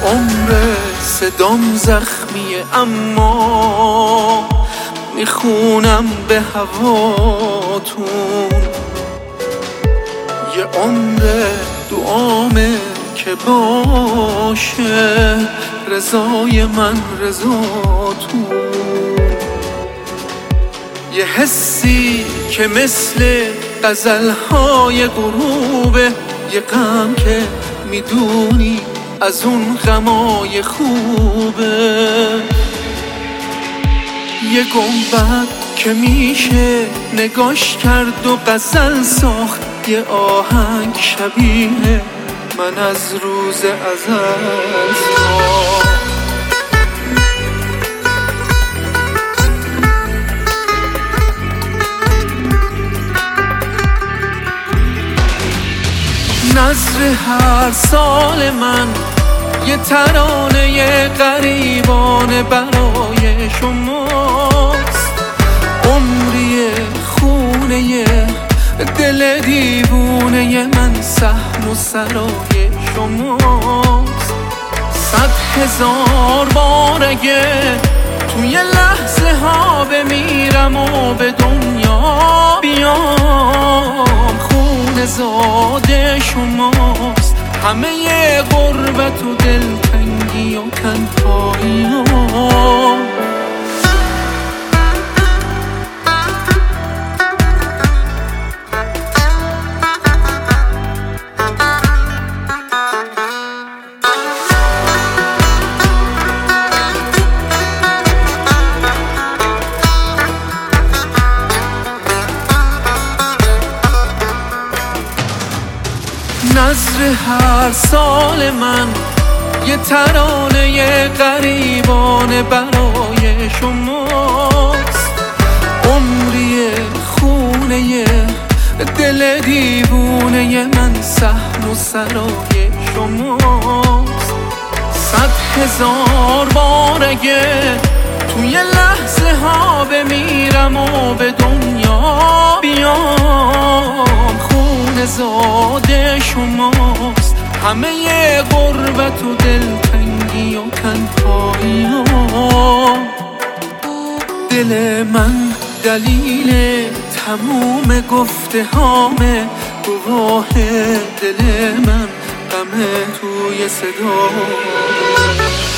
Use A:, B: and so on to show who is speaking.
A: عمر صدام زخمیه اما میخونم به هواتون. یه عمر دعامه که باشه رضای من رضاتون. یه حسی که مثل غزلهای غروبه، یه غم که میدونی از اون غمای خوبه. یه گنبد که میشه نگاش کرد و غزل ساخت، یه آهنگ شبیه من از روز ازل ساخت. نظر هر سال من یه ترانه غریبانه برای شماست. عمری خونه دل دیوونه من صحن و سرای شماست. 100,000 بار اگه توی لحظه ها بمیرم و به دنیا بیام، خون زاده شماست. همه غربت و دلتنگی و تنهایی نظر هر سال من یه ترانه غریبانه برای شماست. عمری خونه دل دیوونه من صحن و سرای شماست. 100,000 بار اگه توی لحظه ها بمیرم و به دنیا بیام، خون زاده شماست. همه غربت و دلتنگی و تنهایی دل من دلیل تموم گفته هامه، گواه دل من غم توی صدا.